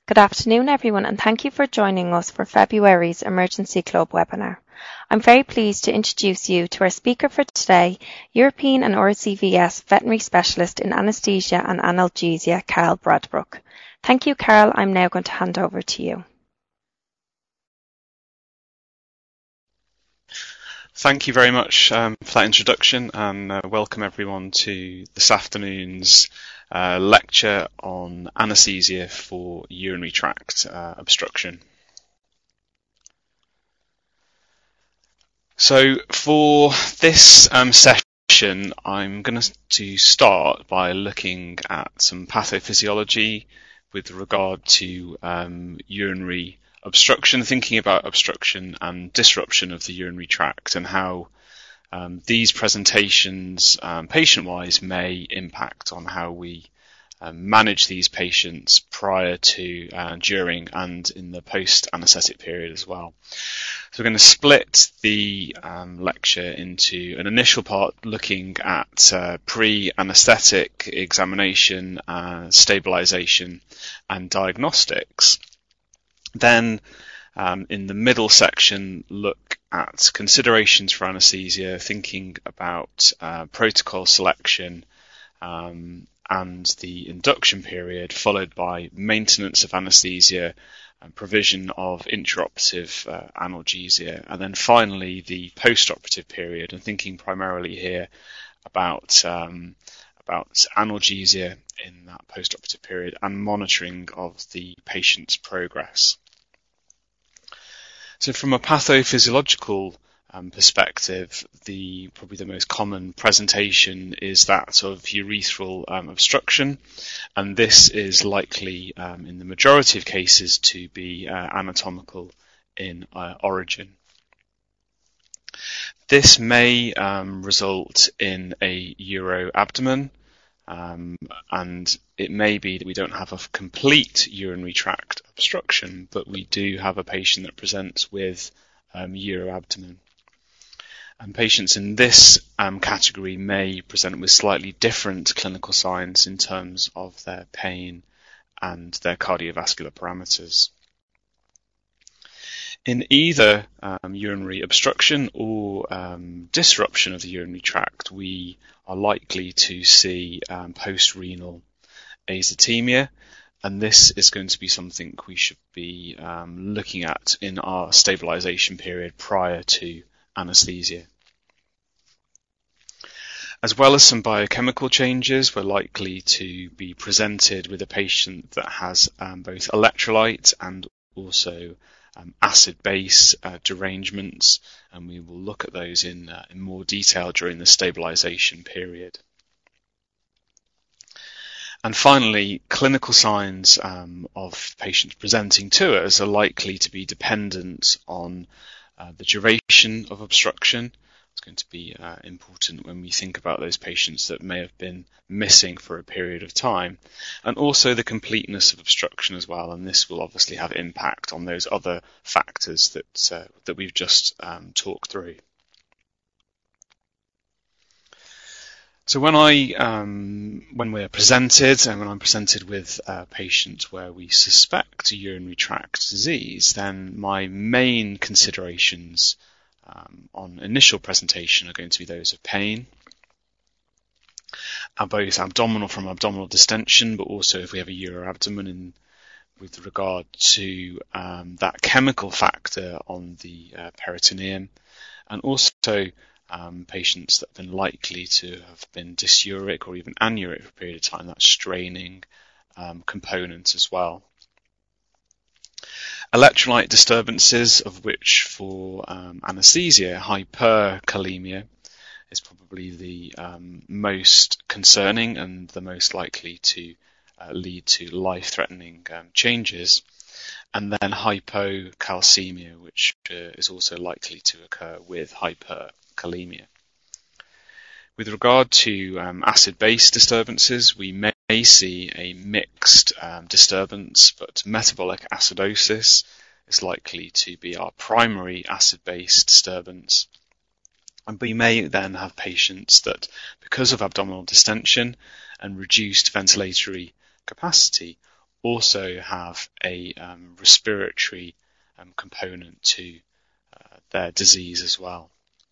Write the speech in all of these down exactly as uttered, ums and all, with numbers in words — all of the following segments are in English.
Good afternoon, everyone, and thank you for joining us for February's Emergency Club webinar. I'm very pleased to introduce you to our speaker for today, European and R C V S veterinary specialist in anaesthesia and analgesia, Carl Bradbrook. Thank you, Carl. I'm now going to hand over to you. Thank you very much um, for that introduction, and uh, welcome everyone to this afternoon's uh, lecture on anaesthesia for urinary tract uh, obstruction. So for this um, session, I'm going to start by looking at some pathophysiology with regard to um, urinary obstruction, thinking about obstruction and disruption of the urinary tract and how um, these presentations um, patient-wise may impact on how we um, manage these patients prior to, uh, during and in the post-anaesthetic period as well. So we're going to split the um, lecture into an initial part looking at uh, pre-anaesthetic examination, uh, stabilisation and diagnostics. Then um, in the middle section, look at considerations for anaesthesia, thinking about uh, protocol selection um, and the induction period, followed by maintenance of anaesthesia and provision of intraoperative uh, analgesia, and then finally the post-operative period, and thinking primarily here about um, about analgesia in that post-operative period and monitoring of the patient's progress. So from a pathophysiological um, perspective, the probably the most common presentation is that of urethral um, obstruction, and this is likely um, in the majority of cases to be uh, anatomical in uh, origin. This may um, result in a uroabdomen, Um, and it may be that we don't have a complete urinary tract obstruction, but we do have a patient that presents with um, uroabdomen. And patients in this um, category may present with slightly different clinical signs in terms of their pain and their cardiovascular parameters. In either um, urinary obstruction or um, disruption of the urinary tract, we are likely to see um, post-renal azotemia, and this is going to be something we should be um, looking at in our stabilisation period prior to anaesthesia. As well as some biochemical changes, we're likely to be presented with a patient that has um, both electrolyte and also Um, acid-base uh, derangements, and we will look at those in, uh, in more detail during the stabilisation period. And finally, clinical signs um, of patients presenting to us are likely to be dependent on uh, the duration of obstruction. It's going to be uh, important when we think about those patients that may have been missing for a period of time, and also the completeness of obstruction as well, and this will obviously have impact on those other factors that uh, that we've just um, talked through. So when I um, when we're presented and when I'm presented with a patient where we suspect a urinary tract disease, then my main considerations Um, on initial presentation are going to be those of pain, uh, both abdominal from abdominal distension, but also if we have a uroabdomen in, with regard to um, that chemical factor on the uh, peritoneum, and also um, patients that have been likely to have been dysuric or even anuric for a period of time, that straining um, component as well. Electrolyte disturbances, of which for um, anaesthesia, hyperkalemia is probably the um, most concerning and the most likely to uh, lead to life-threatening um, changes, and then hypocalcemia, which uh, is also likely to occur with hyperkalemia. With regard to um, acid-base disturbances, we may see a mixed um, disturbance, but metabolic acidosis is likely to be our primary acid-base disturbance. And we may then have patients that, because of abdominal distension and reduced ventilatory capacity, also have a um, respiratory um, component to uh, their disease as well.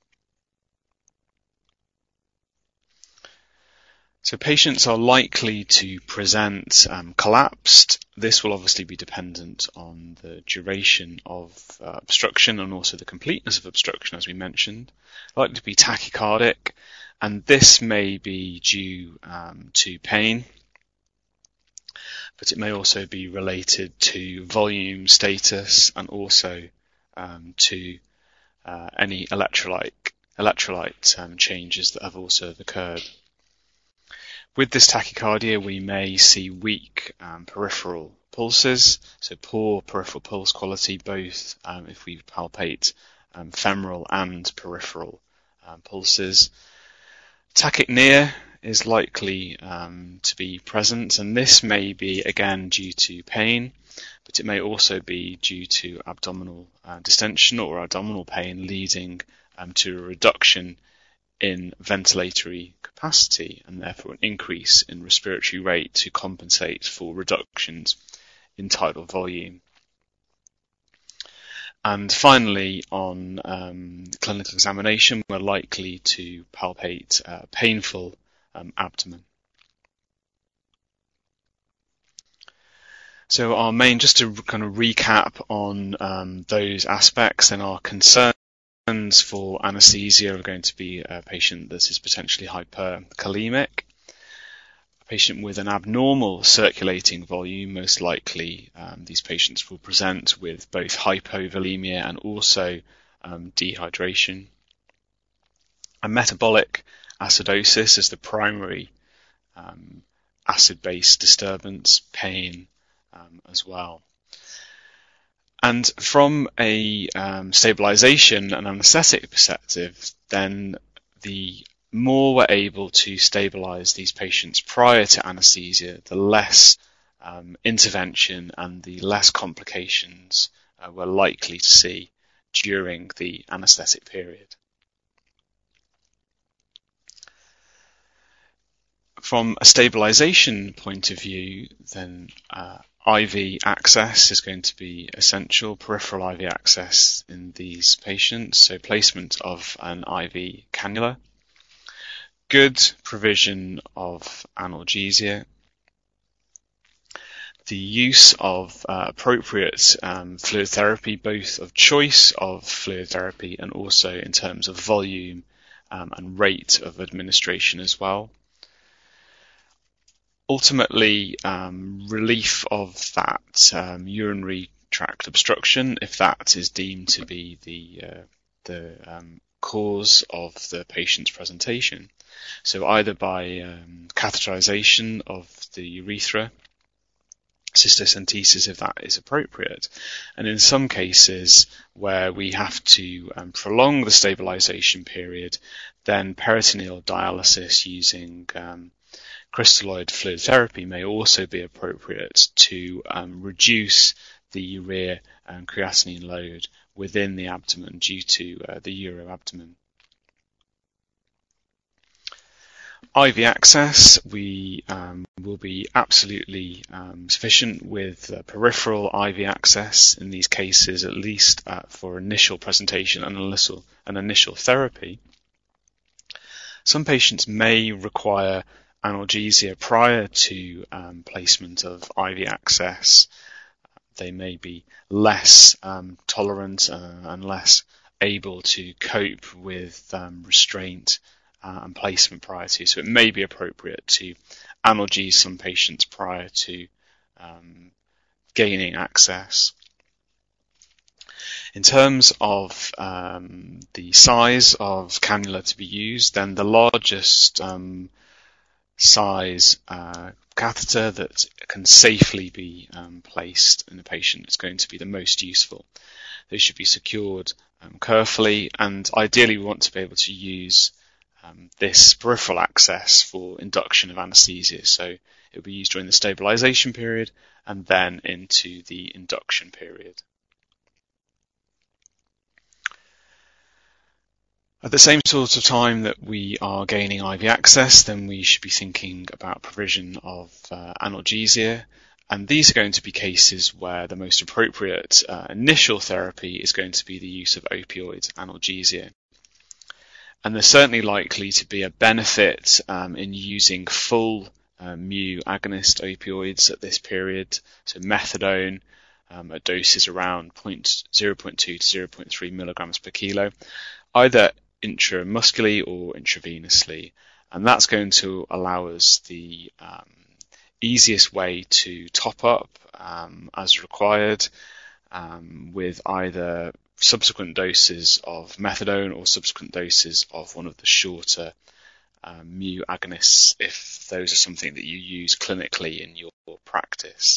So patients are likely to present um, collapsed. This will obviously be dependent on the duration of uh, obstruction and also the completeness of obstruction, as we mentioned. Likely to be tachycardic, and this may be due um, to pain, but it may also be related to volume status and also um, to uh, any electrolyte, electrolyte um, changes that have also occurred. With this tachycardia, we may see weak um, peripheral pulses, so poor peripheral pulse quality, both um, if we palpate um, femoral and peripheral um, pulses. Tachypnea is likely um, to be present, and this may be again due to pain, but it may also be due to abdominal uh, distension or abdominal pain, leading um, to a reduction in ventilatory capacity and therefore an increase in respiratory rate to compensate for reductions in tidal volume. And finally, on um, clinical examination, we're likely to palpate uh, painful um, abdomen. So our main, just to kind of recap on um, those aspects, and our concerns for anaesthesia are going to be a patient that is potentially hyperkalemic, a patient with an abnormal circulating volume. Most likely um, these patients will present with both hypovolemia and also um, dehydration. A metabolic acidosis is the primary um, acid-base disturbance, pain um, as well. And from a um, stabilization and anesthetic perspective, then the more we're able to stabilize these patients prior to anesthesia, the less um, intervention and the less complications uh, we're likely to see during the anesthetic period. From a stabilization point of view, then uh, I V access is going to be essential, peripheral I V access in these patients, so placement of an I V cannula, good provision of analgesia, the use of uh, appropriate um, fluid therapy, both of choice of fluid therapy and also in terms of volume um, and rate of administration as well. Ultimately, um, relief of that um, urinary tract obstruction, if that is deemed to be the uh, the um, cause of the patient's presentation. So either by um, catheterization of the urethra, cystocentesis if that is appropriate, and in some cases where we have to um, prolong the stabilization period, then peritoneal dialysis using um, crystalloid fluid therapy may also be appropriate to um, reduce the urea and creatinine load within the abdomen due to uh, the uroabdomen. I V access, we um, will be absolutely um, sufficient with uh, peripheral I V access in these cases, at least uh, for initial presentation and initial, an initial therapy. Some patients may require analgesia prior to um, placement of I V access. They may be less um, tolerant uh, and less able to cope with um, restraint uh, and placement prior to, so it may be appropriate to analgesize some patients prior to um, gaining access. In terms of um, the size of cannula to be used, then the largest um, size uh, catheter that can safely be um, placed in a patient is going to be the most useful. They should be secured um, carefully, and ideally we want to be able to use um, this peripheral access for induction of anesthesia. So it will be used during the stabilization period and then into the induction period. At the same sort of time that we are gaining I V access, then we should be thinking about provision of uh, analgesia, And these are going to be cases where the most appropriate uh, initial therapy is going to be the use of opioid analgesia. And there's certainly likely to be a benefit um, in using full uh, mu agonist opioids at this period, so methadone um, at doses around zero point two to zero point three milligrams per kilo, either intramuscularly or intravenously. And that's going to allow us the um, easiest way to top up um, as required um, with either subsequent doses of methadone or subsequent doses of one of the shorter um, mu agonists, if those are something that you use clinically in your practice.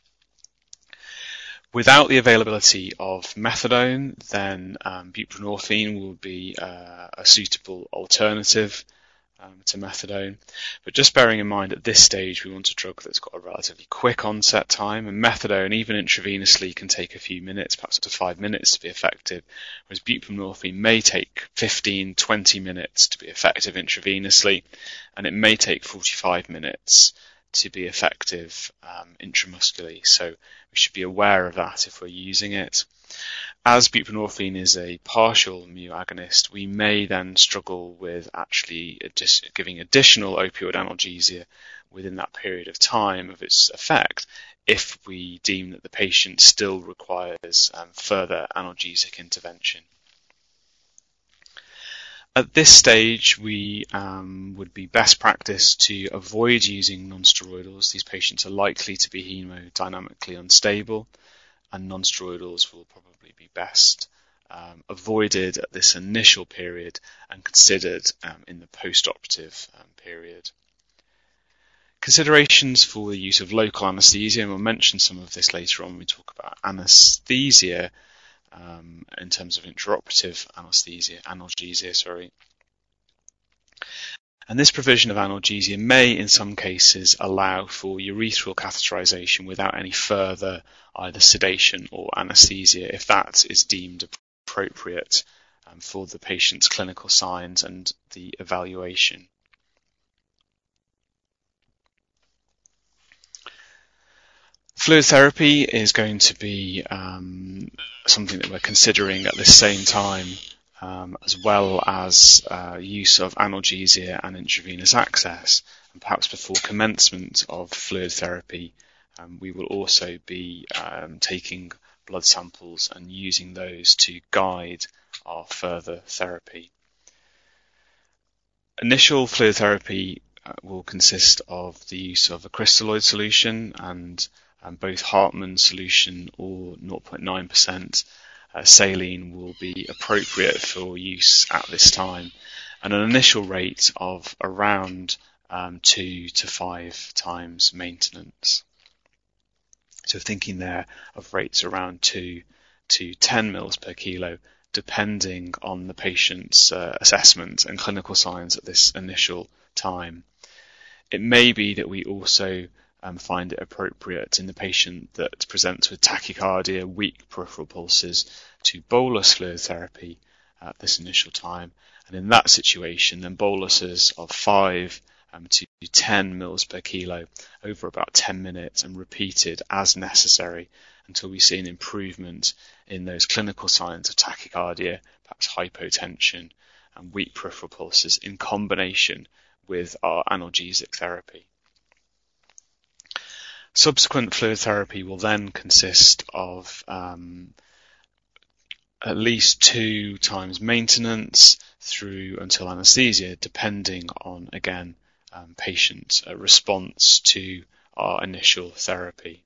Without the availability of methadone, then um, buprenorphine will be uh, a suitable alternative um, to methadone. But just bearing in mind at this stage we want a drug that's got a relatively quick onset time, and methadone, even intravenously, can take a few minutes, perhaps up to five minutes to be effective, whereas buprenorphine may take fifteen, twenty minutes to be effective intravenously, and it may take forty-five minutes to be effective um, intramuscularly. So we should be aware of that if we're using it. As buprenorphine is a partial mu agonist, we may then struggle with actually giving additional opioid analgesia within that period of time of its effect if we deem that the patient still requires um, further analgesic intervention. At this stage, we um, would be best practice to avoid using non-steroidals. These patients are likely to be hemodynamically unstable, and non-steroidals will probably be best um, avoided at this initial period and considered um, in the post-operative um, period. Considerations for the use of local anaesthesia, and we'll mention some of this later on when we talk about anaesthesia, Um, in terms of intraoperative anesthesia, analgesia, sorry. And this provision of analgesia may, in some cases, allow for urethral catheterization without any further either sedation or anesthesia, if that is deemed appropriate um, for the patient's clinical signs and the evaluation. Fluid therapy is going to be um, something that we're considering at the same time, um, as well as uh, use of analgesia and intravenous access. And perhaps before commencement of fluid therapy, um, we will also be um, taking blood samples and using those to guide our further therapy. Initial fluid therapy uh, will consist of the use of a crystalloid solution, and Um, both Hartmann solution or zero point nine percent uh, saline will be appropriate for use at this time, and an initial rate of around um, two to five times maintenance. So thinking there of rates around two to ten mils per kilo, depending on the patient's uh, assessment and clinical signs at this initial time. It may be that we also Um, find it appropriate in the patient that presents with tachycardia, weak peripheral pulses, to bolus fluid therapy at this initial time. And in that situation, then boluses of five um, to ten mils per kilo over about ten minutes and repeated as necessary until we see an improvement in those clinical signs of tachycardia, perhaps hypotension and weak peripheral pulses in combination with our analgesic therapy. Subsequent fluid therapy will then consist of um, at least two times maintenance through until anaesthesia, depending on, again, um, patient uh, response to our initial therapy.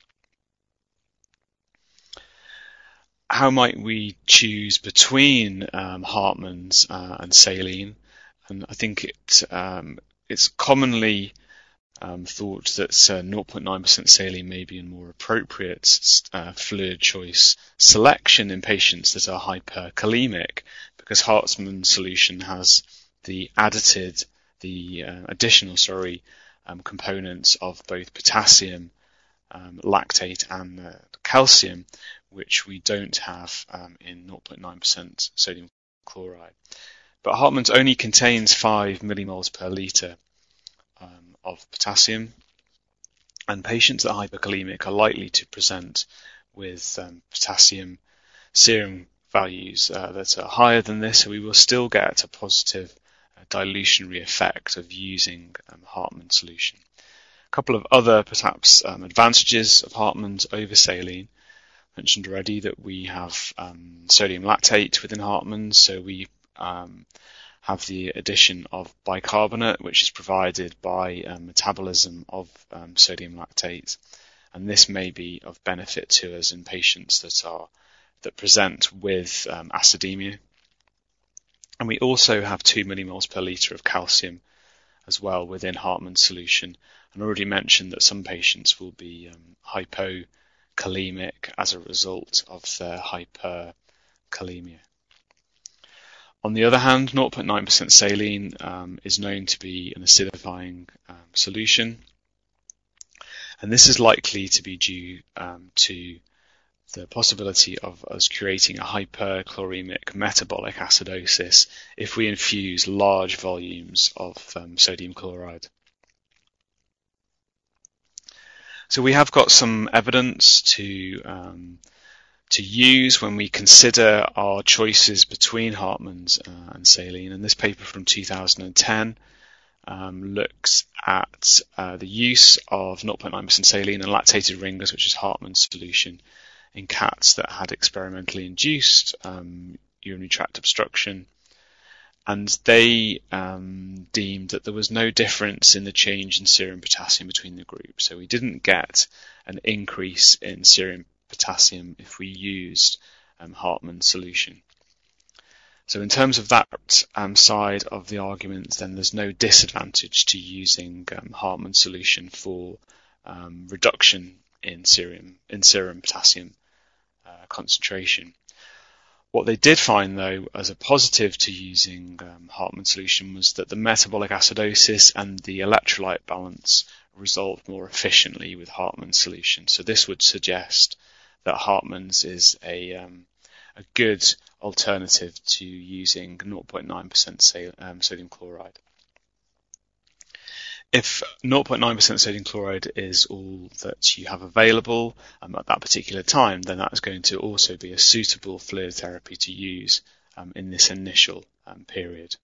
How might we choose between um, Hartmann's uh, and saline? And I think it, um, it's commonly Um, thought that uh, zero point nine percent saline may be a more appropriate uh, fluid choice selection in patients that are hyperkalemic, because Hartmann solution has the additive, the uh, additional, sorry, um, components of both potassium, um, lactate, and uh, calcium, which we don't have um, in zero point nine percent sodium chloride. But Hartmann's only contains five millimoles per litre Um, of potassium, And patients that are hyperkalemic are likely to present with um, potassium serum values uh, that are higher than this, so we will still get a positive uh, dilutionary effect of using um, Hartmann solution. A couple of other perhaps um, advantages of Hartmann's over saline. I mentioned already that we have um, sodium lactate within Hartmann's, so we um, have the addition of bicarbonate, which is provided by um, metabolism of um, sodium lactate, and this may be of benefit to us in patients that are that present with um, acidemia. And we also have two millimoles per litre of calcium as well within Hartmann's solution. And I already mentioned that some patients will be um, hypokalemic as a result of their hyperkalemia. On the other hand, zero point nine percent saline um, is known to be an acidifying um, solution, and this is likely to be due um, to the possibility of us creating a hyperchloremic metabolic acidosis if we infuse large volumes of um, sodium chloride. So we have got some evidence to um, to use when we consider our choices between Hartmann's uh, and saline, and this paper from two thousand ten um, looks at uh, the use of zero point nine percent saline and lactated ringless, which is Hartmann's solution, in cats that had experimentally induced um, urinary tract obstruction, and they um, deemed that there was no difference in the change in serum potassium between the groups. So we didn't get an increase in serum potassium if we used um, Hartmann's solution. So in terms of that um, side of the argument, then there's no disadvantage to using um, Hartmann's solution for um, reduction in serum in serum potassium uh, concentration. What they did find, though, as a positive to using um, Hartmann's solution was that the metabolic acidosis and the electrolyte balance resolved more efficiently with Hartmann's solution. So this would suggest that Hartmann's is a, um, a good alternative to using zero point nine percent um, sodium chloride. If zero point nine percent sodium chloride is all that you have available um, at that particular time, then that is going to also be a suitable fluid therapy to use um, in this initial um, period.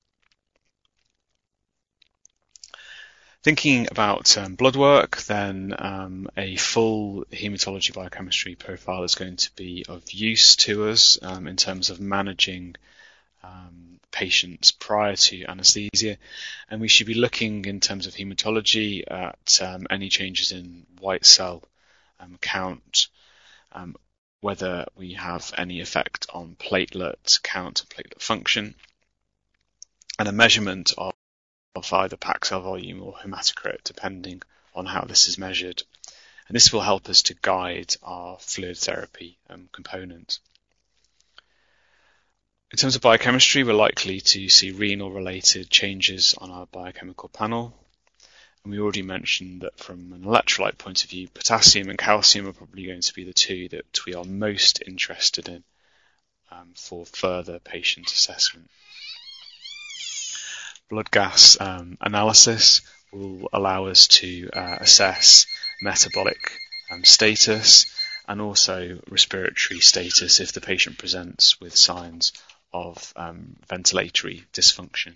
Thinking about um, blood work, then um, a full hematology biochemistry profile is going to be of use to us um, in terms of managing um, patients prior to anaesthesia, and we should be looking in terms of hematology at um, any changes in white cell um, count, um, whether we have any effect on platelet count and platelet function, and a measurement of of either packed cell volume or hematocrit, depending on how this is measured. And this will help us to guide our fluid therapy um, component. In terms of biochemistry, we're likely to see renal-related changes on our biochemical panel. And we already mentioned that from an electrolyte point of view, potassium and calcium are probably going to be the two that we are most interested in um, for further patient assessment. Blood gas um, analysis will allow us to uh, assess metabolic um, status and also respiratory status if the patient presents with signs of um, ventilatory dysfunction.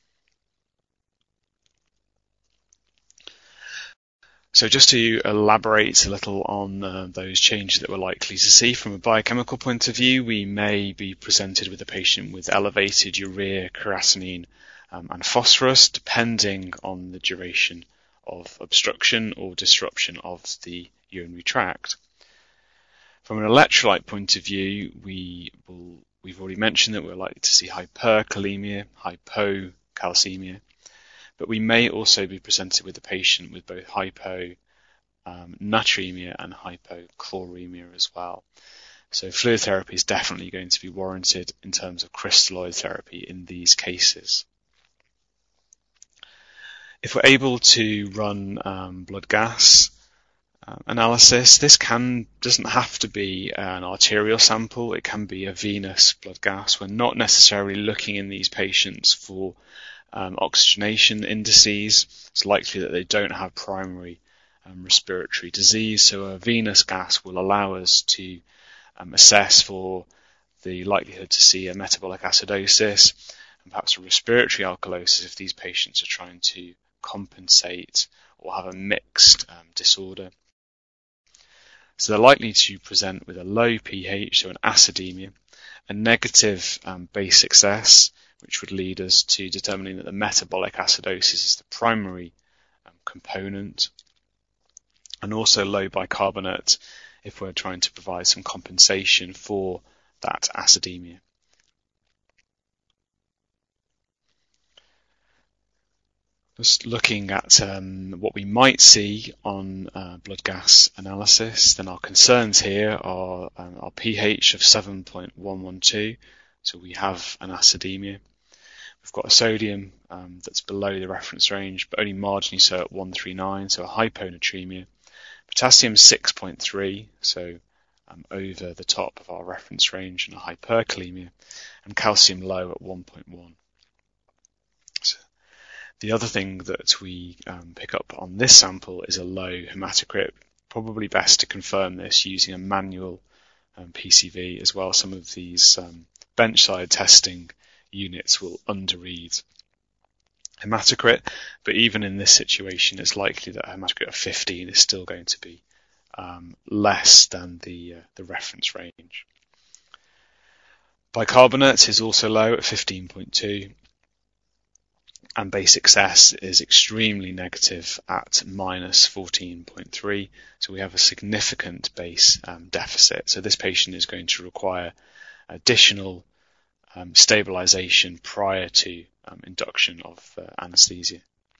So just to elaborate a little on uh, those changes that we're likely to see from a biochemical point of view, we may be presented with a patient with elevated urea, creatinine, Um, and phosphorus, depending on the duration of obstruction or disruption of the urinary tract. From an electrolyte point of view, we will, we've already mentioned that we're likely to see hyperkalemia, hypocalcemia, but we may also be presented with a patient with both hyponatremia um, and hypochloremia as well. So fluid therapy is definitely going to be warranted in terms of crystalloid therapy in these cases. If we're able to run um, blood gas uh, analysis, this can doesn't have to be an arterial sample. It can be a venous blood gas. We're not necessarily looking in these patients for um, oxygenation indices. It's likely that they don't have primary um, respiratory disease. So a venous gas will allow us to um, assess for the likelihood to see a metabolic acidosis and perhaps a respiratory alkalosis if these patients are trying to compensate or have a mixed um, disorder. So they're likely to present with a low pH, so an acidemia, a negative um, base excess, which would lead us to determining that the metabolic acidosis is the primary um, component, and also low bicarbonate if we're trying to provide some compensation for that acidemia. Just looking at um, what we might see on uh, blood gas analysis, then our concerns here are um, our pH of seven point one one two, so we have an acidemia. We've got a sodium um, that's below the reference range, but only marginally so at one thirty-nine, so a hyponatremia. Potassium six point three, so um, over the top of our reference range, and a hyperkalemia, and calcium low at one point one. The other thing that we um, pick up on this sample is a low hematocrit. Probably best to confirm this using a manual um, P C V as well. Some of these um, bench-side testing units will underread hematocrit, but even in this situation, it's likely that a hematocrit of fifteen is still going to be um, less than the uh, the reference range. Bicarbonate is also low at fifteen point two. And base excess is extremely negative at minus fourteen point three, so we have a significant base um, deficit. So this patient is going to require additional um, stabilization prior to um, induction of uh, anesthesia.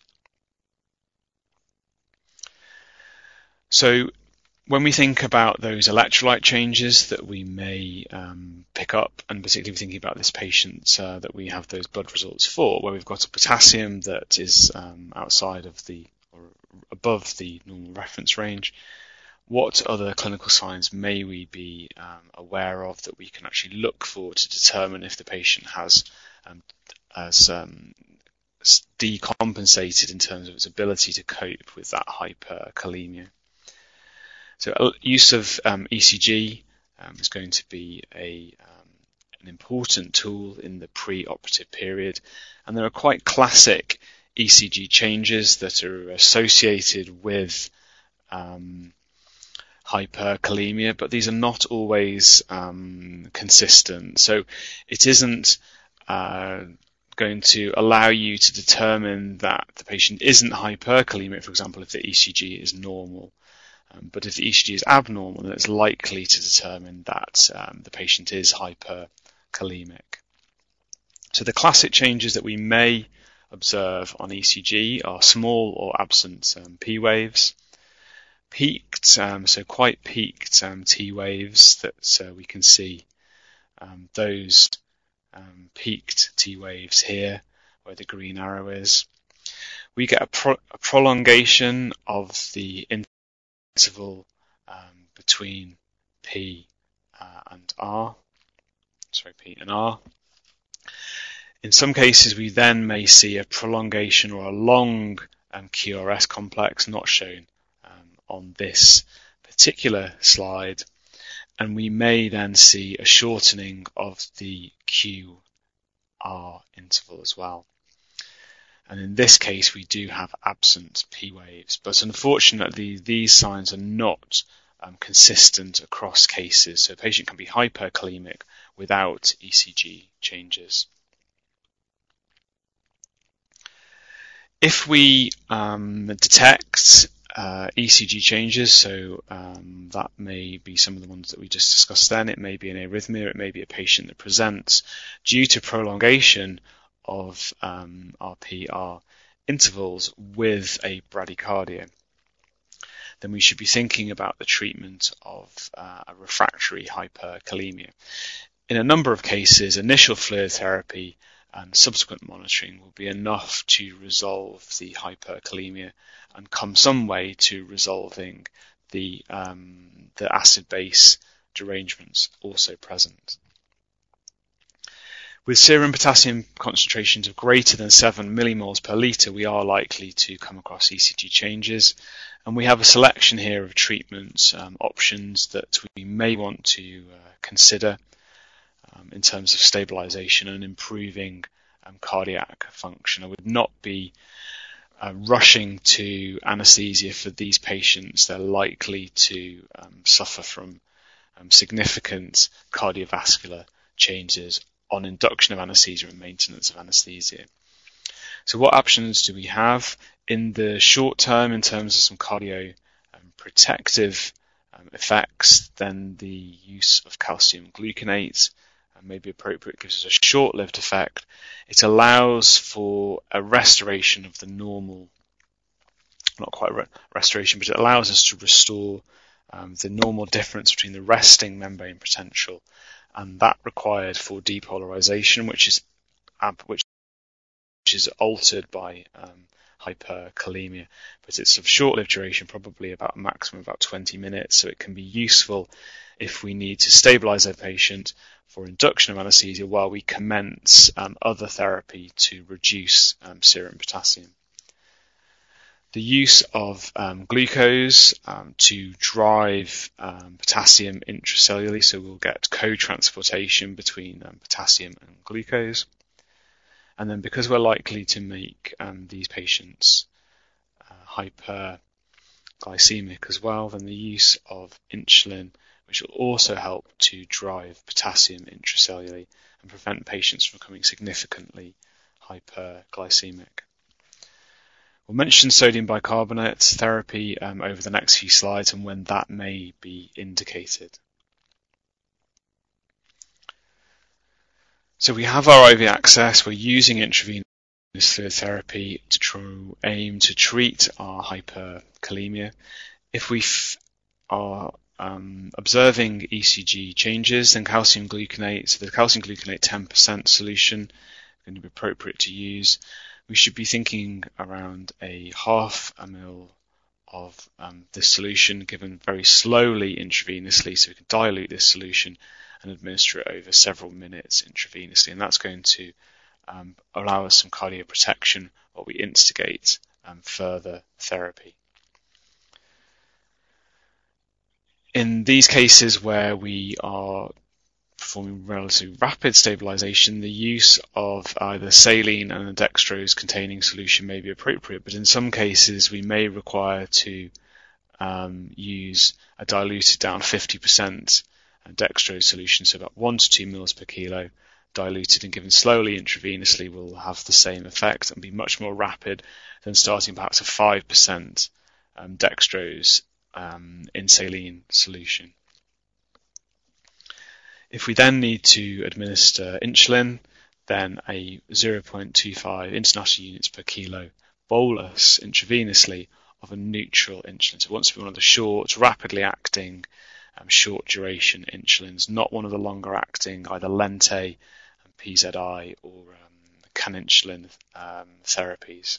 So when we think about those electrolyte changes that we may um, pick up, and particularly thinking about this patient uh, that we have those blood results for, where we've got a potassium that is um, outside of the, or above the normal reference range, what other clinical signs may we be um, aware of that we can actually look for to determine if the patient has, um, has um, decompensated in terms of its ability to cope with that hyperkalemia? So use of um, E C G um, is going to be a, um, an important tool in the pre-operative period, and there are quite classic E C G changes that are associated with um, hyperkalemia, but these are not always um, consistent. So it isn't uh, going to allow you to determine that the patient isn't hyperkalemic, for example, if the E C G is normal. Um, but if the E C G is abnormal, then it's likely to determine that um, the patient is hyperkalemic. So the classic changes that we may observe on E C G are small or absent um, P waves, peaked, um, so quite peaked um, T waves that uh, we can see um, those um, peaked T waves here where the green arrow is. We get a, pro- a prolongation of the interval um, between P uh, and R, sorry, P and R. In some cases, we then may see a prolongation or a long um, Q R S complex, not shown um, on this particular slide, and we may then see a shortening of the Q R interval as well. And in this case, we do have absent P waves, but unfortunately, these signs are not um, consistent across cases. So a patient can be hyperkalemic without E C G changes. If we um, detect uh, E C G changes, so um, that may be some of the ones that we just discussed then, it may be an arrhythmia, it may be a patient that presents due to prolongation of um, our P R intervals with a bradycardia, then we should be thinking about the treatment of uh, a refractory hyperkalemia. In a number of cases, initial fluid therapy and subsequent monitoring will be enough to resolve the hyperkalemia and come some way to resolving the, um, the acid-base derangements also present. With serum potassium concentrations of greater than seven millimoles per litre, we are likely to come across E C G changes, and we have a selection here of treatment um, options that we may want to uh, consider um, in terms of stabilisation and improving um, cardiac function. I would not be uh, rushing to anaesthesia for these patients. They're likely to um, suffer from um, significant cardiovascular changes on induction of anaesthesia and maintenance of anaesthesia. So what options do we have in the short term in terms of some cardio um, protective um, effects? Then the use of calcium gluconate uh, may be appropriate, gives us a short-lived effect. It allows for a restoration of the normal, not quite re- restoration, but it allows us to restore um, the normal difference between the resting membrane potential and that required for depolarization, which is which is altered by um, hyperkalemia. But it's of short-lived duration, probably about a maximum of about twenty minutes, so it can be useful if we need to stabilize a patient for induction of anesthesia while we commence um, other therapy to reduce um, serum potassium. The use of um, glucose um, to drive um, potassium intracellularly, so we'll get co-transportation between um, potassium and glucose. And then because we're likely to make um, these patients uh, hyperglycemic as well, then the use of insulin, which will also help to drive potassium intracellularly and prevent patients from becoming significantly hyperglycemic. We'll mention sodium bicarbonate therapy um, over the next few slides and when that may be indicated. So we have our I V access. We're using intravenous fluid therapy to try, aim to treat our hyperkalemia. If we f- are um, observing E C G changes, then calcium gluconate, so the calcium gluconate ten percent solution is going to be appropriate to use. We should be thinking around a half a mil of um, this solution given very slowly intravenously, so we can dilute this solution and administer it over several minutes intravenously, and that's going to um, allow us some cardioprotection while we instigate um, further therapy. In these cases where we are performing relatively rapid stabilization, the use of either saline and a dextrose containing solution may be appropriate, but in some cases we may require to um, use a diluted down fifty percent dextrose solution, so about one to two mils per kilo, diluted and given slowly intravenously will have the same effect and be much more rapid than starting perhaps a five percent um, dextrose um, in saline solution. If we then need to administer insulin, then a zero point two five international units per kilo bolus intravenously of a neutral insulin. So it wants to be one of the short, rapidly acting, um, short duration insulins, not one of the longer acting, either Lente, P Z I, or um, caninsulin um, therapies.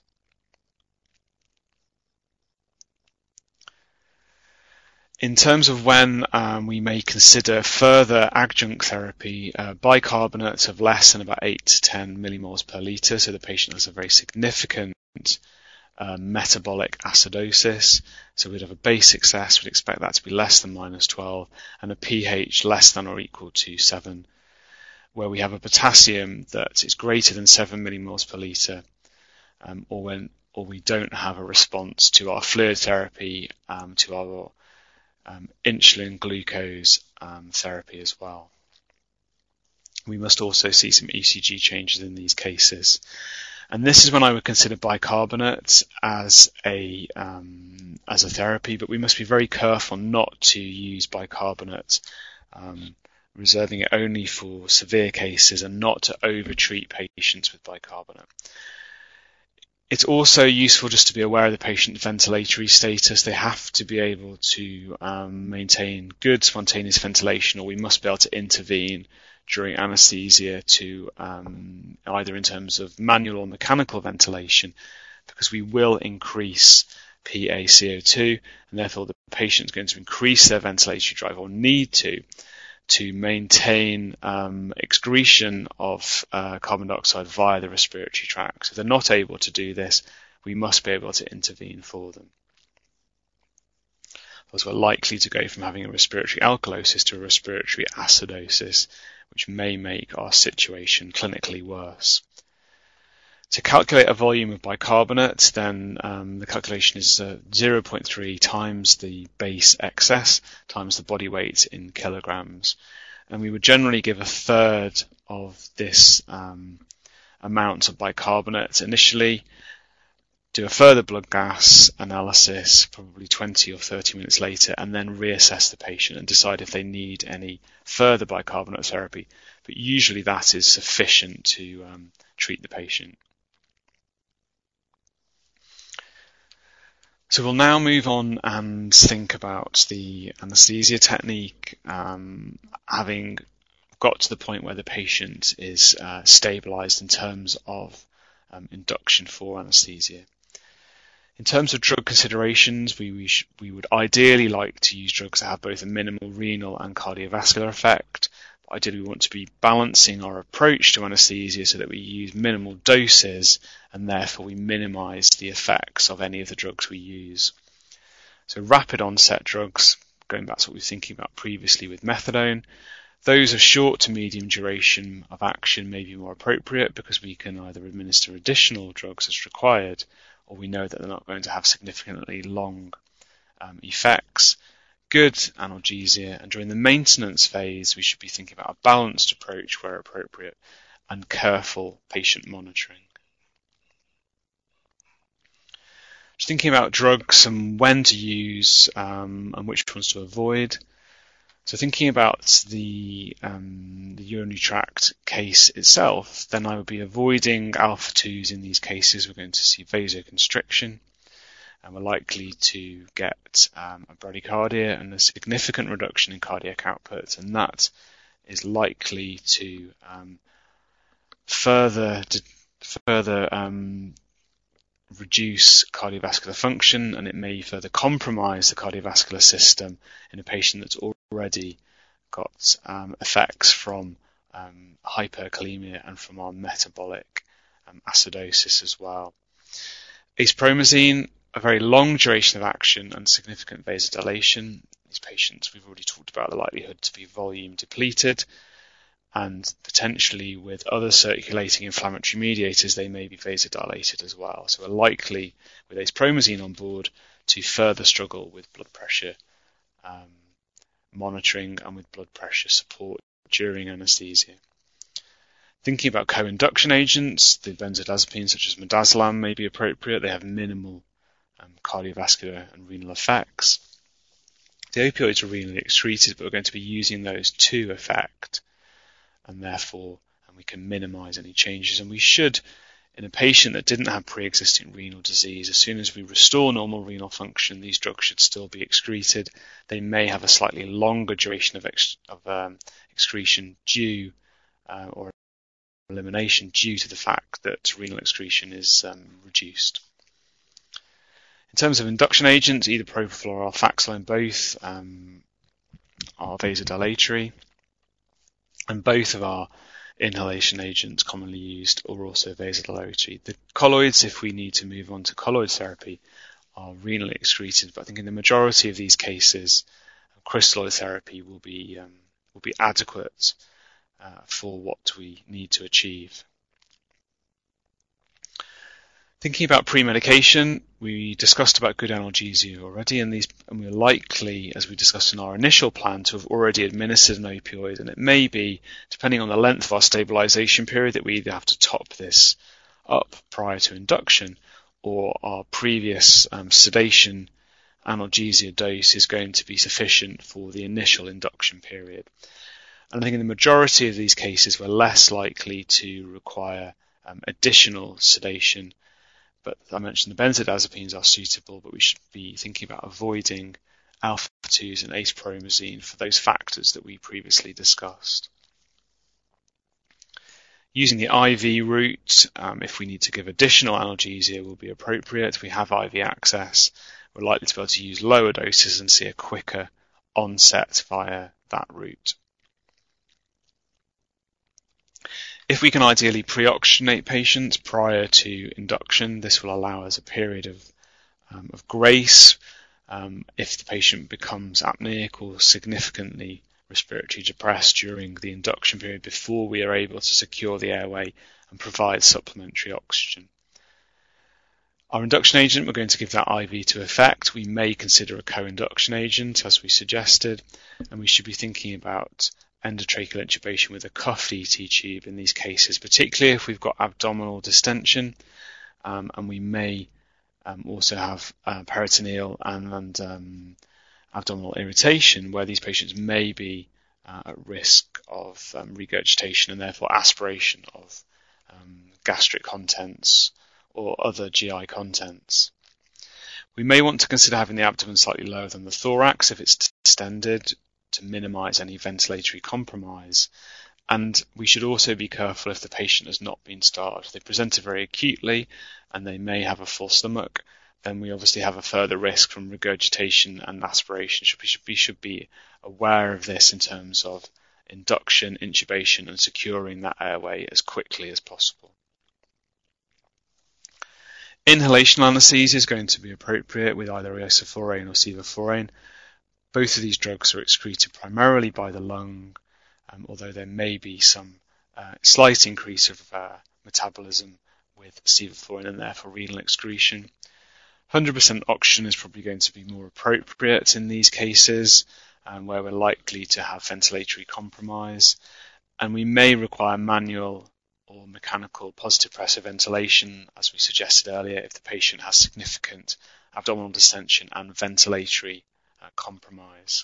In terms of when um, we may consider further adjunct therapy, uh, bicarbonates of less than about eight to ten millimoles per litre, so the patient has a very significant uh, metabolic acidosis. So we'd have a base excess, we'd expect that to be less than minus twelve, and a pH less than or equal to seven. Where we have a potassium that is greater than seven millimoles per litre, um, or when or we don't have a response to our fluid therapy, um, to our Um, insulin glucose um, therapy as well. We must also see some E C G changes in these cases. And this is when I would consider bicarbonate as a um, as a therapy, but we must be very careful not to use bicarbonate, um, reserving it only for severe cases and not to over-treat patients with bicarbonate. It's also useful just to be aware of the patient's ventilatory status. They have to be able to um, maintain good spontaneous ventilation, or we must be able to intervene during anaesthesia to um, either in terms of manual or mechanical ventilation, because we will increase P A C O two, and therefore the patient is going to increase their ventilatory drive or need to to maintain um, excretion of uh, carbon dioxide via the respiratory tract. If they're not able to do this, we must be able to intervene for them. Thus, we're likely to go from having a respiratory alkalosis to a respiratory acidosis, which may make our situation clinically worse. To calculate a volume of bicarbonate, then um, the calculation is uh, zero point three times the base excess times the body weight in kilograms. And we would generally give a third of this um, amount of bicarbonate initially, do a further blood gas analysis probably twenty or thirty minutes later, and then reassess the patient and decide if they need any further bicarbonate therapy. But usually that is sufficient to um, treat the patient. So we'll now move on and think about the anaesthesia technique, um, having got to the point where the patient is uh, stabilised in terms of um, induction for anaesthesia. In terms of drug considerations, we, we, sh- we would ideally like to use drugs that have both a minimal renal and cardiovascular effect. But ideally, we want to be balancing our approach to anaesthesia so that we use minimal doses and therefore we minimise the effects of any of the drugs we use. So rapid onset drugs, going back to what we were thinking about previously with methadone, those of short to medium duration of action may be more appropriate because we can either administer additional drugs as required, or we know that they're not going to have significantly long um, effects. Good analgesia, and during the maintenance phase we should be thinking about a balanced approach where appropriate and careful patient monitoring. Just thinking about drugs and when to use um, and which ones to avoid. So thinking about the, um, the urinary tract case itself, then I would be avoiding alpha twos in these cases. We're going to see vasoconstriction, and we're likely to get um, a bradycardia and a significant reduction in cardiac output, and that is likely to um, further to further um, reduce cardiovascular function, and it may further compromise the cardiovascular system in a patient that's already got um, effects from um, hyperkalemia and from our metabolic um, acidosis as well. Acepromazine, a very long duration of action and significant vasodilation. These patients, we've already talked about the likelihood to be volume depleted, and potentially with other circulating inflammatory mediators, they may be vasodilated as well. So we're likely, with acepromazine on board, to further struggle with blood pressure um, monitoring and with blood pressure support during anaesthesia. Thinking about co-induction agents, the benzodiazepines such as midazolam may be appropriate. They have minimal um, cardiovascular and renal effects. The opioids are renally excreted, but we're going to be using those to effect, and therefore and we can minimise any changes. And we should, in a patient that didn't have pre-existing renal disease, as soon as we restore normal renal function, these drugs should still be excreted. They may have a slightly longer duration of, ex- of um, excretion due uh, or elimination due to the fact that renal excretion is um, reduced. In terms of induction agents, either propofol or alfaxolone, both um, are vasodilatory, and both of our inhalation agents commonly used are also vasodilatory. The colloids, if we need to move on to colloid therapy, are renally excreted, but I think in the majority of these cases, crystalloid therapy will be um, will be adequate uh, for what we need to achieve. Thinking about pre-medication, we discussed about good analgesia already, and these, and we're likely, as we discussed in our initial plan, to have already administered an opioid, and it may be, depending on the length of our stabilization period, that we either have to top this up prior to induction, or our previous um, sedation analgesia dose is going to be sufficient for the initial induction period. And I think in the majority of these cases, we're less likely to require um, additional sedation. But I mentioned the benzodiazepines are suitable, but we should be thinking about avoiding alpha twos and acepromazine for those factors that we previously discussed. Using the I V route, um, if we need to give additional analgesia, will be appropriate. We have I V access. We're likely to be able to use lower doses and see a quicker onset via that route. If we can ideally pre-oxygenate patients prior to induction, this will allow us a period of, um, of grace um, if the patient becomes apneic or significantly respiratory depressed during the induction period before we are able to secure the airway and provide supplementary oxygen. Our induction agent, we're going to give that I V to effect. We may consider a co-induction agent, as we suggested, and we should be thinking about endotracheal intubation with a cuffed E T tube in these cases, particularly if we've got abdominal distension, um, and we may um, also have uh, peritoneal and, and um, abdominal irritation, where these patients may be uh, at risk of um, regurgitation and therefore aspiration of um, gastric contents or other G I contents. We may want to consider having the abdomen slightly lower than the thorax if it's distended to minimise any ventilatory compromise. And we should also be careful if the patient has not been starved. If they presented very acutely and they may have a full stomach, then we obviously have a further risk from regurgitation and aspiration. We should be, should be aware of this in terms of induction, intubation, and securing that airway as quickly as possible. Inhalational anaesthesia is going to be appropriate with either isoflurane or sevoflurane. Both of these drugs are excreted primarily by the lung, um, although there may be some uh, slight increase of uh, metabolism with sevoflurane and therefore renal excretion. one hundred percent oxygen is probably going to be more appropriate in these cases, um, where we're likely to have ventilatory compromise, and we may require manual or mechanical positive pressure ventilation, as we suggested earlier, if the patient has significant abdominal distension and ventilatory uh, compromise.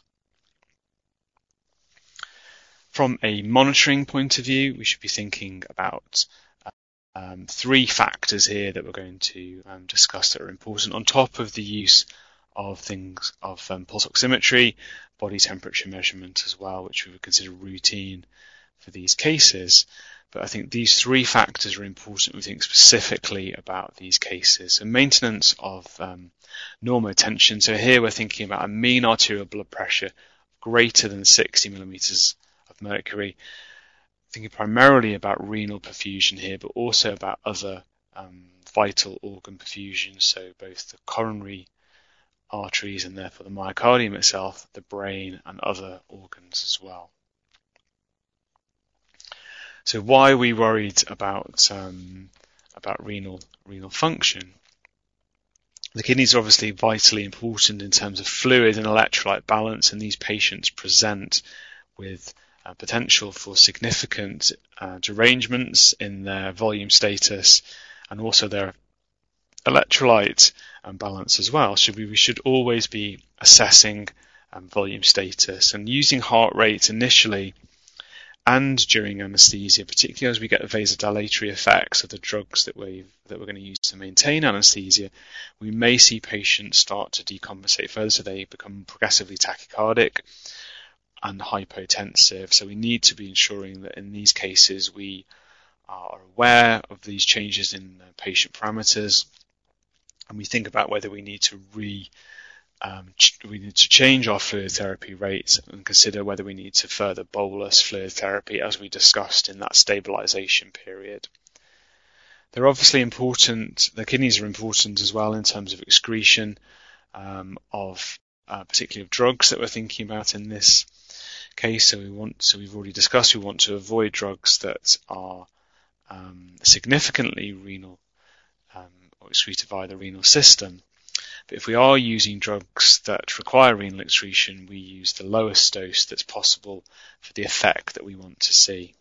From a monitoring point of view, we should be thinking about uh, um, three factors here that we're going to um, discuss that are important, on top of the use of things of um, pulse oximetry, body temperature measurement as well, which we would consider routine for these cases. But I think these three factors are important, we think, specifically about these cases. So maintenance of um, normotension. So here we're thinking about a mean arterial blood pressure greater than sixty millimeters of mercury. Thinking primarily about renal perfusion here, but also about other um, vital organ perfusion. So both the coronary arteries and therefore the myocardium itself, the brain and other organs as well. So why are we worried about um, about renal renal function? The kidneys are obviously vitally important in terms of fluid and electrolyte balance, and these patients present with uh, potential for significant uh, derangements in their volume status and also their electrolyte um, balance as well. So we, we should always be assessing um, volume status and using heart rate initially and during anaesthesia, particularly as we get the vasodilatory effects of the drugs that, we that we're going to use to maintain anaesthesia, we may see patients start to decompensate further, so they become progressively tachycardic and hypotensive. So we need to be ensuring that in these cases we are aware of these changes in patient parameters, and we think about whether we need to re Um, we need to change our fluid therapy rates and consider whether we need to further bolus fluid therapy, as we discussed in that stabilization period. They're obviously important, the kidneys are important as well in terms of excretion um, of uh, particularly of drugs that we're thinking about in this case. So we want, so we've already discussed, we want to avoid drugs that are um, significantly renal um, or excreted via the renal system. But if we are using drugs that require renal excretion, we use the lowest dose that's possible for the effect that we want to see.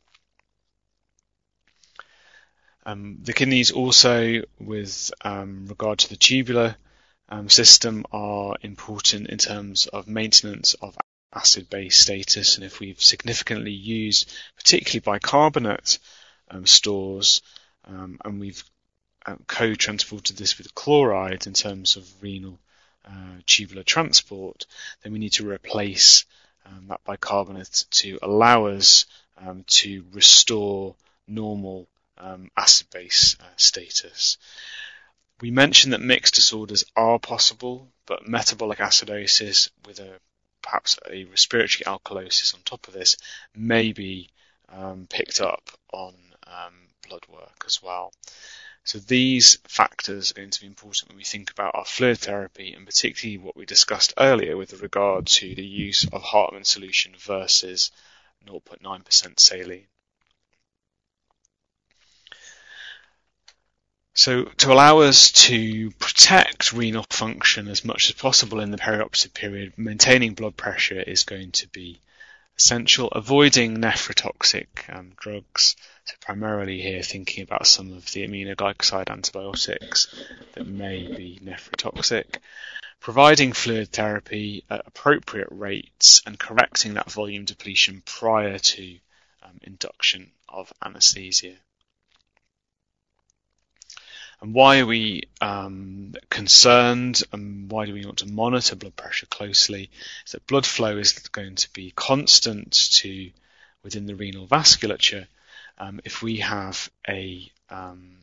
Um, the kidneys also, with um, regard to the tubular um, system, are important in terms of maintenance of acid-base status, and if we've significantly used particularly bicarbonate um, stores um, and we've Uh, co-transported this with chloride in terms of renal uh, tubular transport, then we need to replace um, that bicarbonate to allow us um, to restore normal um, acid-base uh, status. We mentioned that mixed disorders are possible, but metabolic acidosis with a perhaps a respiratory alkalosis on top of this may be um, picked up on um, blood work as well. So these factors are going to be important when we think about our fluid therapy, and particularly what we discussed earlier with regard to the use of Hartmann solution versus zero point nine percent saline. So to allow us to protect renal function as much as possible in the perioperative period, maintaining blood pressure is going to be essential. Avoiding nephrotoxic um, drugs, so primarily here thinking about some of the aminoglycoside antibiotics that may be nephrotoxic. Providing fluid therapy at appropriate rates and correcting that volume depletion prior to um, induction of anaesthesia. And why are we um, concerned, and why do we want to monitor blood pressure closely? Is that blood flow is going to be constant to within the renal vasculature um, if we have a um,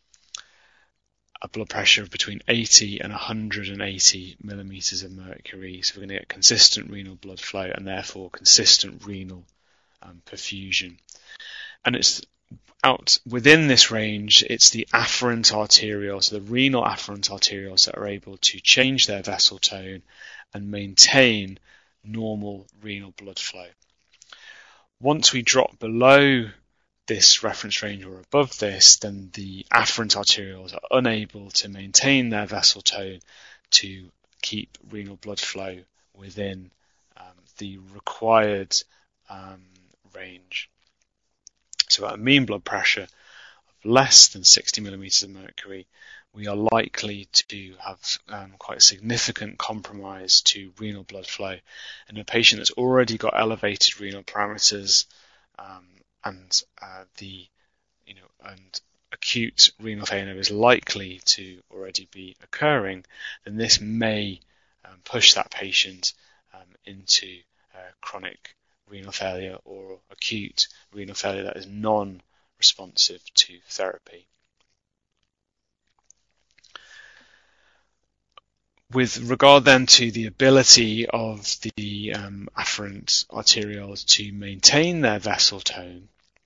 a blood pressure of between eighty and one hundred eighty millimeters of mercury. So we're going to get consistent renal blood flow and therefore consistent renal um, perfusion. And it's out within this range, it's the afferent arterioles, so the renal afferent arterioles, that are able to change their vessel tone and maintain normal renal blood flow. Once we drop below this reference range or above this, then the afferent arterioles are unable to maintain their vessel tone to keep renal blood flow within um, the required um, range. So at a mean blood pressure of less than sixty millimeters of mercury, we are likely to have um, quite a significant compromise to renal blood flow. In a patient that's already got elevated renal parameters um, and uh, the you know and acute renal failure is likely to already be occurring, then this may um, push that patient um, into uh, chronic renal failure or acute renal failure that is non-responsive to therapy. With regard then to the ability of the um, afferent arterioles to maintain their vessel tone,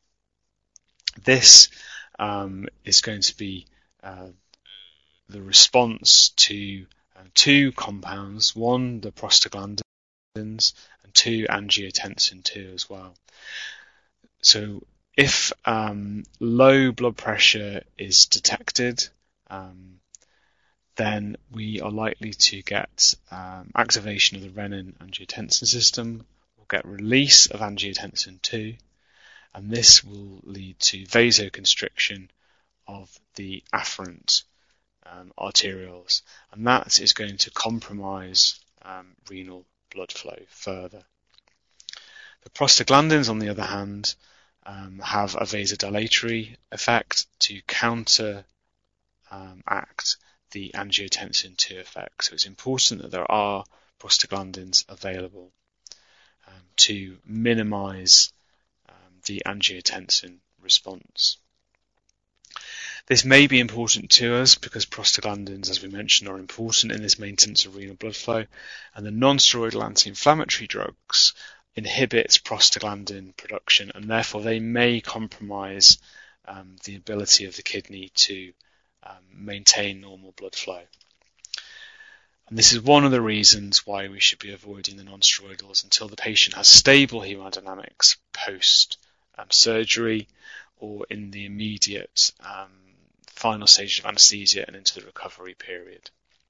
this um, is going to be uh, the response to uh, two compounds, one the prostaglandins and two angiotensin two as well. So if um, low blood pressure is detected, um, then we are likely to get um, activation of the renin-angiotensin system. We'll get release of angiotensin two, and this will lead to vasoconstriction of the afferent um, arterioles, and that is going to compromise um, renal blood flow further. The prostaglandins, on the other hand, um, have a vasodilatory effect to counteract um, the angiotensin two effect. So it's important that there are prostaglandins available um, to minimize um, the angiotensin response. This may be important to us because prostaglandins, as we mentioned, are important in this maintenance of renal blood flow, and the non-steroidal anti-inflammatory drugs inhibit prostaglandin production, and therefore they may compromise um, the ability of the kidney to um, maintain normal blood flow. And this is one of the reasons why we should be avoiding the non-steroidals until the patient has stable hemodynamics post um, surgery or in the immediate um, final stage of anaesthesia and into the recovery period.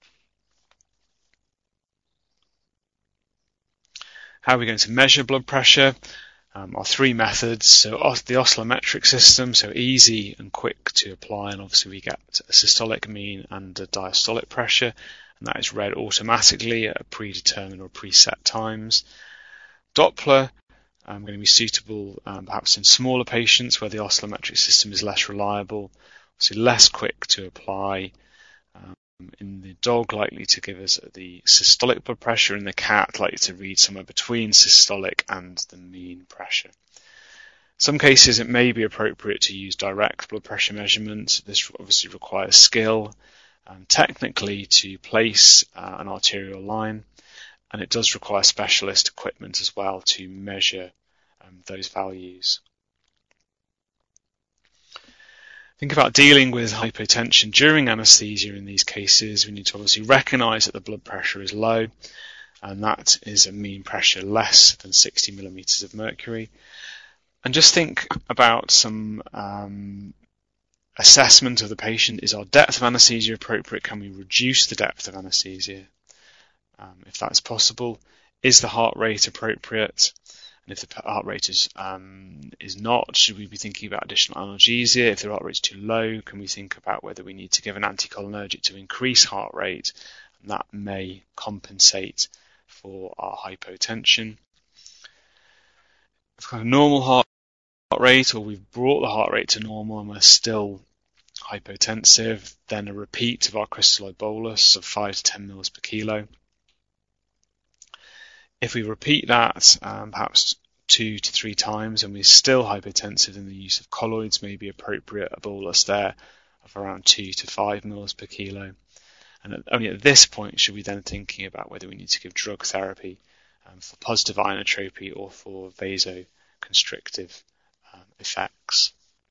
How are we going to measure blood pressure? Um, are three methods. So the oscillometric system, so easy and quick to apply, and obviously we get a systolic mean and a diastolic pressure, and that is read automatically at predetermined or preset times. Doppler, um, going to be suitable um, perhaps in smaller patients where the oscillometric system is less reliable, so less quick to apply. Um, in the dog, likely to give us the systolic blood pressure. In the cat, likely to read somewhere between systolic and the mean pressure. Some cases it may be appropriate to use direct blood pressure measurement. This obviously requires skill um, technically to place uh, an arterial line, and it does require specialist equipment as well to measure um, those values. Think about dealing with hypotension during anaesthesia in these cases. We need to obviously recognise that the blood pressure is low, and that is a mean pressure less than sixty millimetres of mercury. And just think about some um, assessment of the patient. Is our depth of anaesthesia appropriate? Can we reduce the depth of anaesthesia? Um, if that's possible. Is the heart rate appropriate? And if the heart rate is um, is not, should we be thinking about additional analgesia? If the heart rate is too low, can we think about whether we need to give an anticholinergic to increase heart rate? And that may compensate for our hypotension. If we've got a normal heart rate, or we've brought the heart rate to normal and we're still hypotensive, then a repeat of our crystalloid bolus of five to ten mils per kilo. If we repeat that um, perhaps two to three times and we're still hypotensive, then the use of colloids may be appropriate, a bolus there of around two to five mils per kilo. And at, only at this point should we then thinking about whether we need to give drug therapy um, for positive inotropy or for vasoconstrictive um, effects.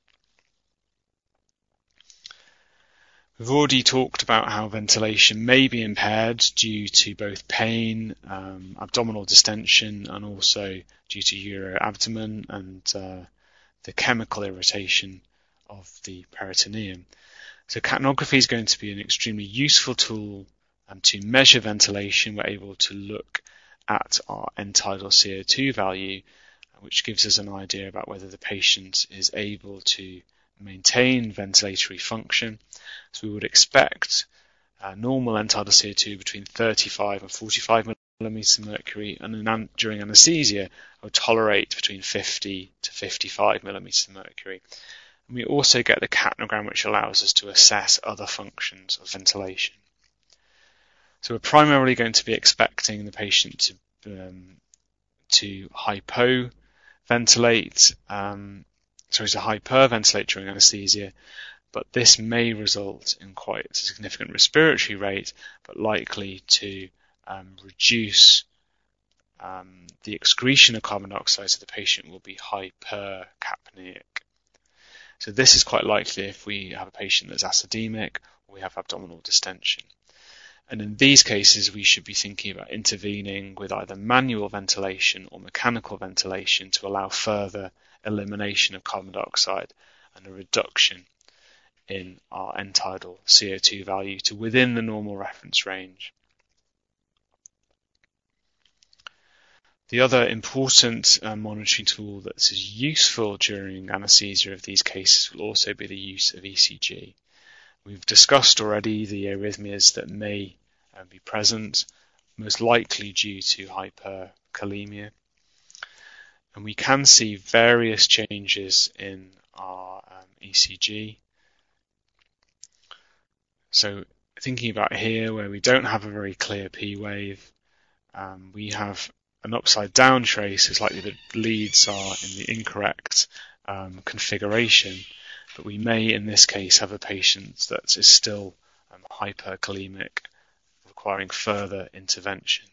We've already talked about how ventilation may be impaired due to both pain, um, abdominal distension, and also due to uroabdomen and uh, the chemical irritation of the peritoneum. So capnography is going to be an extremely useful tool um, to measure ventilation. We're able to look at our end-tidal C O two value, which gives us an idea about whether the patient is able to maintain ventilatory function. So we would expect uh, normal end-tidal C O two between thirty-five and forty-five millimeters of mercury, and in, during anaesthesia I would tolerate between fifty to fifty-five millimeters of mercury. And we also get the capnogram, which allows us to assess other functions of ventilation. So we're primarily going to be expecting the patient to um, to hypoventilate, um, sorry, to hyperventilate during anaesthesia, but this may result in quite a significant respiratory rate, but likely to um, reduce um, the excretion of carbon dioxide, so the patient will be hypercapnic. So this is quite likely if we have a patient that's acidemic or we have abdominal distension. And in these cases, we should be thinking about intervening with either manual ventilation or mechanical ventilation to allow further elimination of carbon dioxide and a reduction in our end-tidal C O two value to within the normal reference range. The other important uh, monitoring tool that is useful during anaesthesia of these cases will also be the use of E C G. We've discussed already the arrhythmias that may uh, be present, most likely due to hyperkalemia. And we can see various changes in our um, E C G. So thinking about here where we don't have a very clear P wave, um, we have an upside down trace. It's likely that leads are in the incorrect um, configuration, but we may in this case have a patient that is still um, hyperkalemic, requiring further intervention.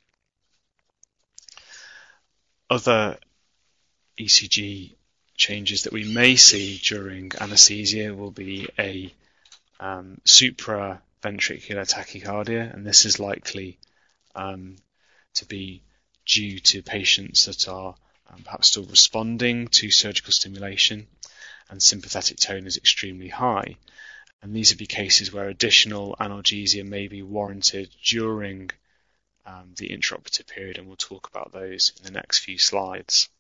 Other E C G changes that we may see during anaesthesia will be a um, supraventricular tachycardia, and this is likely um, to be due to patients that are um, perhaps still responding to surgical stimulation and sympathetic tone is extremely high. And these would be cases where additional analgesia may be warranted during um, the intraoperative period, and we'll talk about those in the next few slides.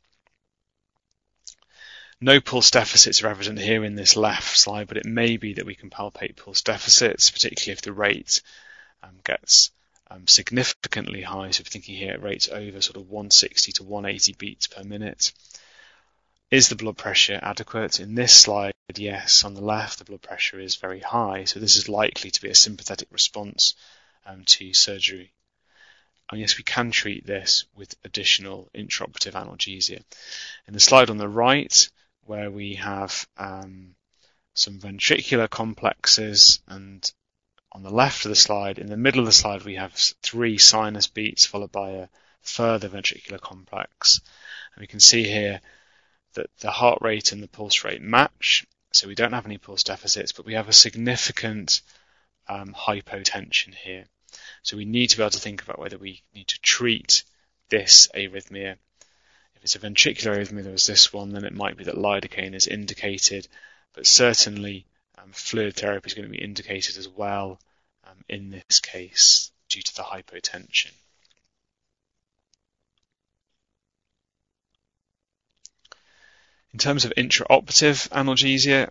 No pulse deficits are evident here in this left slide, but it may be that we can palpate pulse deficits, particularly if the rate um, gets um, significantly high. So if we're thinking here at rates over sort of one sixty to one eighty beats per minute. Is the blood pressure adequate? In this slide, yes, on the left the blood pressure is very high, so this is likely to be a sympathetic response um, to surgery. And yes, we can treat this with additional intraoperative analgesia. In the slide on the right, where we have um, some ventricular complexes, and on the left of the slide, in the middle of the slide, we have three sinus beats followed by a further ventricular complex. And we can see here that the heart rate and the pulse rate match, So we don't have any pulse deficits, but we have a significant um, hypotension here. So we need to be able to think about whether we need to treat this arrhythmia. If it's a ventricular arrhythmia, there was this one, then it might be that lidocaine is indicated, but certainly um, fluid therapy is going to be indicated as well um, in this case due to the hypotension. In terms of intraoperative analgesia,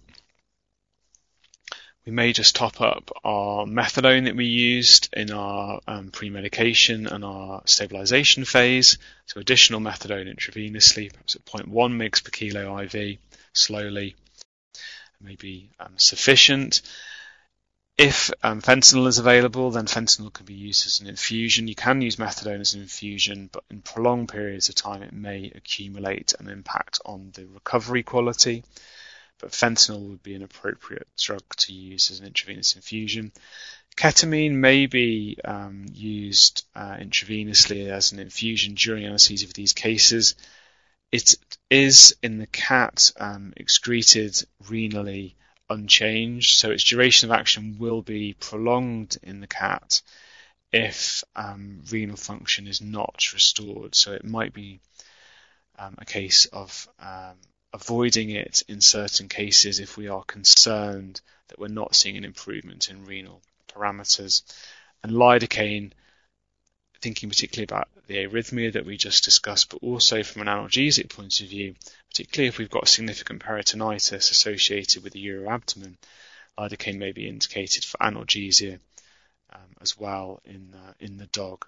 we may just top up our methadone that we used in our um, pre-medication and our stabilization phase. So additional methadone intravenously, perhaps at zero point one milligrams per kilo I V, slowly, may be um, sufficient. If um, fentanyl is available, then fentanyl can be used as an infusion. You can use methadone as an infusion, but in prolonged periods of time it may accumulate and impact on the recovery quality. But fentanyl would be an appropriate drug to use as an intravenous infusion. Ketamine may be um, used uh, intravenously as an infusion during anesthesia for these cases. It is in the cat um, excreted renally unchanged, so its duration of action will be prolonged in the cat if um, renal function is not restored. So it might be um, a case of um, avoiding it in certain cases if we are concerned that we're not seeing an improvement in renal parameters. And lidocaine, thinking particularly about the arrhythmia that we just discussed, but also from an analgesic point of view, particularly if we've got significant peritonitis associated with the uroabdomen, lidocaine may be indicated for analgesia um, as well in, uh, in the dog.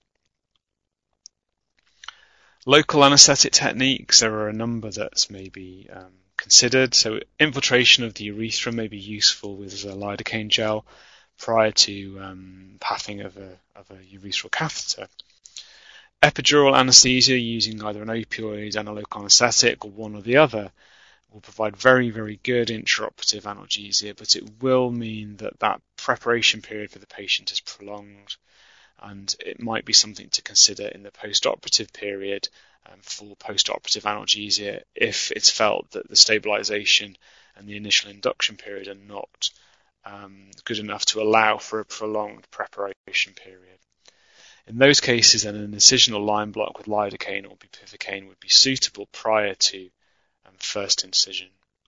Local anaesthetic techniques, there are a number that may be um, considered. So infiltration of the urethra may be useful with a lidocaine gel prior to um, pathing of a, of a urethral catheter. Epidural anaesthesia using either an opioid and a local anaesthetic or one or the other will provide very, very good intraoperative analgesia, but it will mean that that preparation period for the patient is prolonged, and it might be something to consider in the post-operative period um, for post-operative analgesia if it's felt that the stabilization and the initial induction period are not um, good enough to allow for a prolonged preparation period. In those cases, then an incisional line block with lidocaine or bupivacaine would be suitable prior to um, first incision.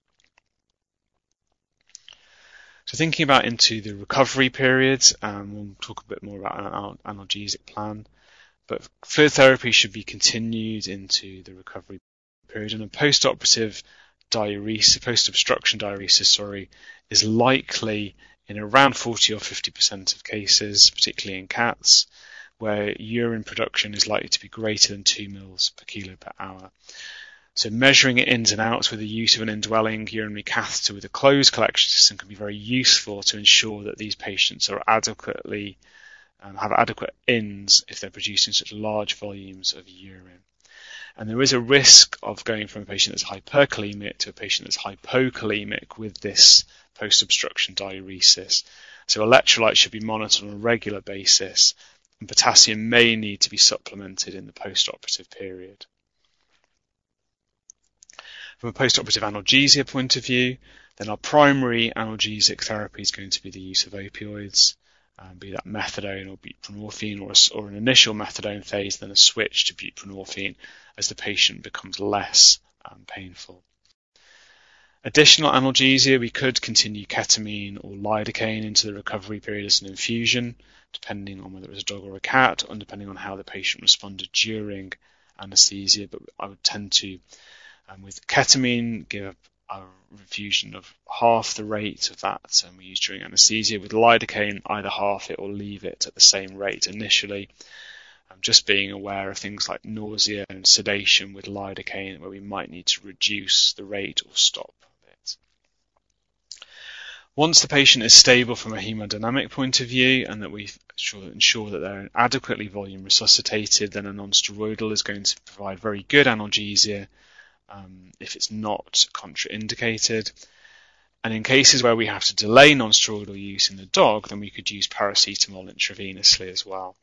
So thinking about into the recovery period, um, we'll talk a bit more about an analgesic plan, but fluid therapy should be continued into the recovery period, and a post-operative diuresis, post-obstruction diuresis, sorry, is likely in around forty or fifty percent of cases, particularly in cats, where urine production is likely to be greater than two mils per kilo per hour. So measuring it ins and outs with the use of an indwelling urinary catheter with a closed collection system can be very useful to ensure that these patients are adequately um, have adequate ins if they're producing such large volumes of urine. And there is a risk of going from a patient that's hyperkalemic to a patient that's hypokalemic with this post-obstruction diuresis. So electrolytes should be monitored on a regular basis, and potassium may need to be supplemented in the post-operative period. From a post-operative analgesia point of view, then our primary analgesic therapy is going to be the use of opioids, um, be that methadone or buprenorphine, or, a, or an initial methadone phase, then a switch to buprenorphine as the patient becomes less um, painful. Additional analgesia, we could continue ketamine or lidocaine into the recovery period as an infusion, depending on whether it was a dog or a cat, and depending on how the patient responded during anaesthesia. But I would tend to, um, with ketamine, give a infusion of half the rate of that um, we use during anaesthesia. With lidocaine, either half it or leave it at the same rate initially. Um, just being aware of things like nausea and sedation with lidocaine, where we might need to reduce the rate or stop it. Once the patient is stable from a hemodynamic point of view, and that we ensure that they're adequately volume resuscitated, then a non-steroidal is going to provide very good analgesia um, if it's not contraindicated. And in cases where we have to delay non-steroidal use in the dog, then we could use paracetamol intravenously as well.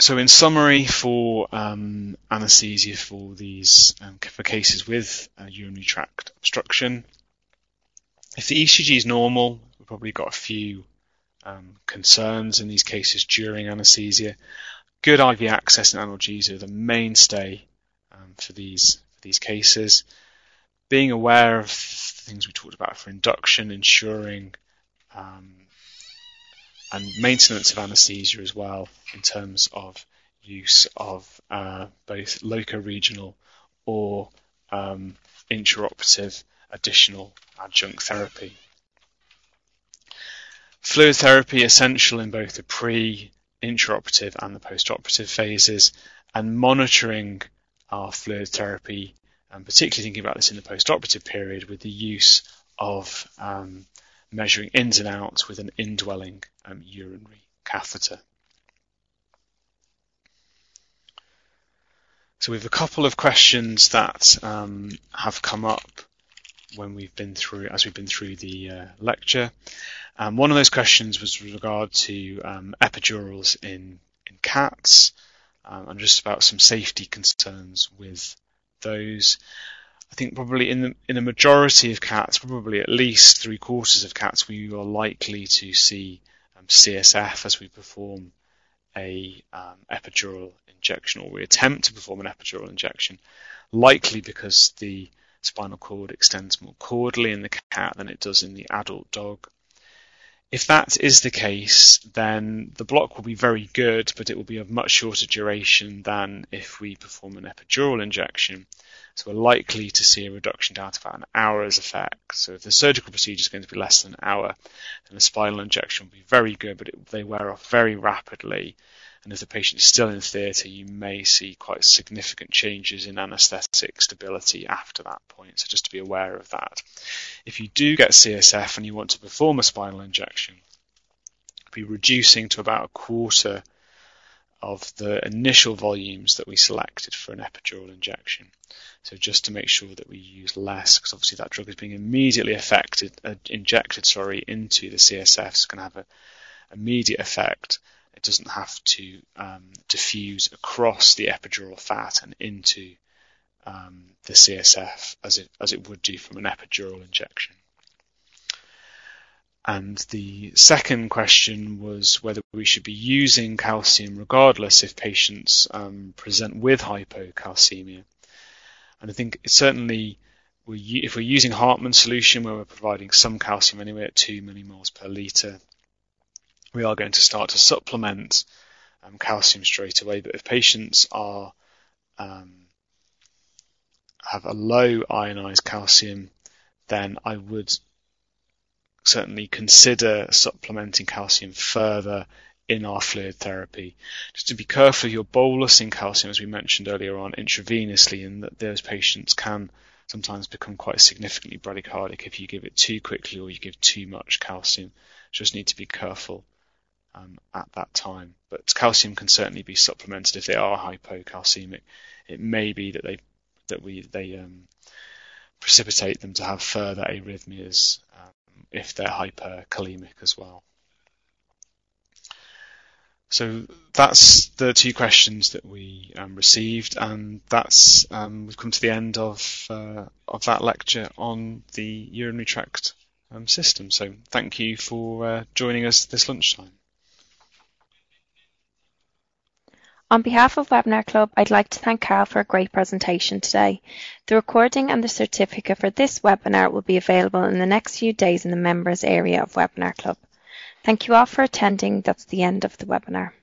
so in summary, for um, anaesthesia for these um, for cases with uh, urinary tract obstruction, if the E C G is normal, we've probably got a few um, concerns in these cases during anaesthesia. Good I V access and analgesia are the mainstay um, for these for these cases. Being aware of things we talked about for induction, ensuring um, and maintenance of anaesthesia as well, in terms of use of uh, both loco-regional or um, intraoperative additional adjunct therapy. Fluid therapy essential in both the pre, intraoperative and the post-operative phases, and monitoring our fluid therapy, and particularly thinking about this in the post-operative period with the use of um, measuring ins and outs with an indwelling um, urinary catheter. So we have a couple of questions that um, have come up when we've been through, as we've been through the uh, lecture. Um, one of those questions was with regard to um, epidurals in, in cats, um, and just about some safety concerns with those. I think probably in the in a majority of cats, probably at least three quarters of cats, we are likely to see um, C S F as we perform a um, epidural injection, or we attempt to perform an epidural injection, likely because the spinal cord extends more caudally in the cat than it does in the adult dog. If that is the case, then the block will be very good, but it will be of much shorter duration than if we perform an epidural injection. So we're likely to see a reduction down to about an hour's effect. So if the surgical procedure is going to be less than an hour, then a spinal injection will be very good, but it, they wear off very rapidly. And if the patient is still in theatre, you may see quite significant changes in anaesthetic stability after that point. So just to be aware of that. If you do get C S F and you want to perform a spinal injection, be reducing to about a quarter of the initial volumes that we selected for an epidural injection. So just to make sure that we use less, because obviously that drug is being immediately affected, uh, injected, sorry, into the C S F. It's going to have an immediate effect. It doesn't have to um, diffuse across the epidural fat and into um, the C S F as it as it would do from an epidural injection. And the second question was whether we should be using calcium regardless if patients um, present with hypocalcemia. And I think it's certainly, we, if we're using Hartmann solution where we're providing some calcium anyway at two millimoles per litre, we are going to start to supplement um, calcium straight away. But if patients are um, have a low ionized calcium, then I would certainly consider supplementing calcium further in our fluid therapy. Just to be careful, you're bolusing calcium, as we mentioned earlier on, intravenously, and that those patients can sometimes become quite significantly bradycardic if you give it too quickly or you give too much calcium. Just need to be careful um, at that time. But calcium can certainly be supplemented if they are hypocalcemic. It may be that they that we they um, precipitate them to have further arrhythmias um, if they're hyperkalemic as well. So that's the two questions that we um, received, and that's um, we've come to the end of uh, of that lecture on the urinary tract um, system. So thank you for uh, joining us this lunchtime. On behalf of Webinar Club, I'd like to thank Carl for a great presentation today. The recording and the certificate for this webinar will be available in the next few days in the members area of Webinar Club. Thank you all for attending. That's the end of the webinar.